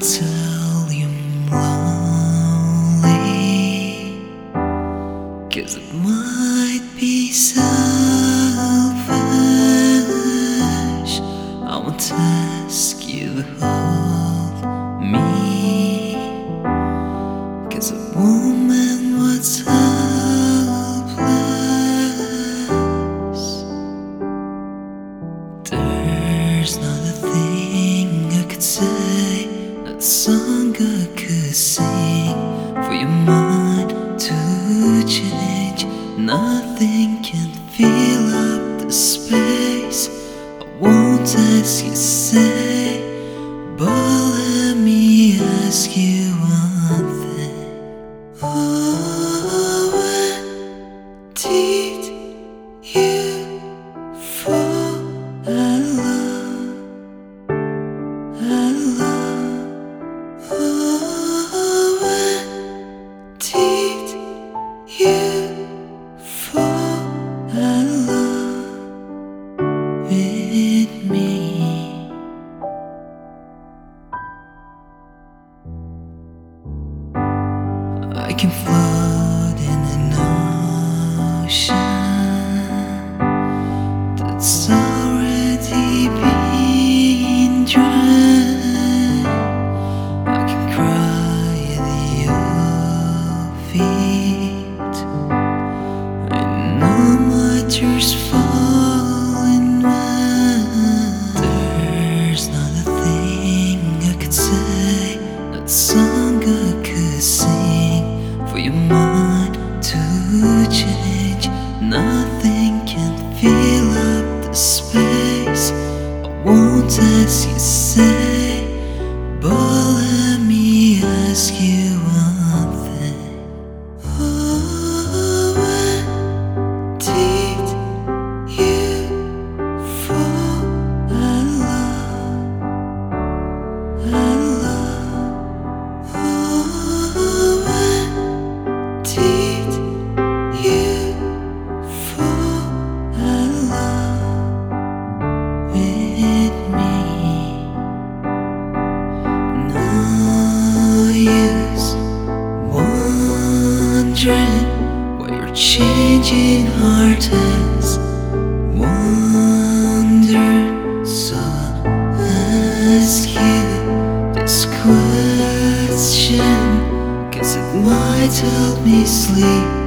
tell you I'm lonely, 'cause it might be selfish. I won't ask you to hold me, 'cause a woman was helpless. There's not a thing I could say, not a song I could sing for your mind to change. Nothing can fill up the space. I won't ask you to say, but let me ask you one thing. Oh, when did you fall in love? Oh, when did you fall in love with me? I can float in an ocean that's already been drowned. I can cry at your feet. I know my tears fall in mine. There's not a thing I could say, not a song I could sing for your mind to change. Nothing can fill up the space. I won't ask you to say, but let me ask you one thing. Oh, when did you fall in love? Oh, when did you fall in love with me? No use wondering why you're changing heart is. Wonder, so ask you this question, 'cause it might help me sleep.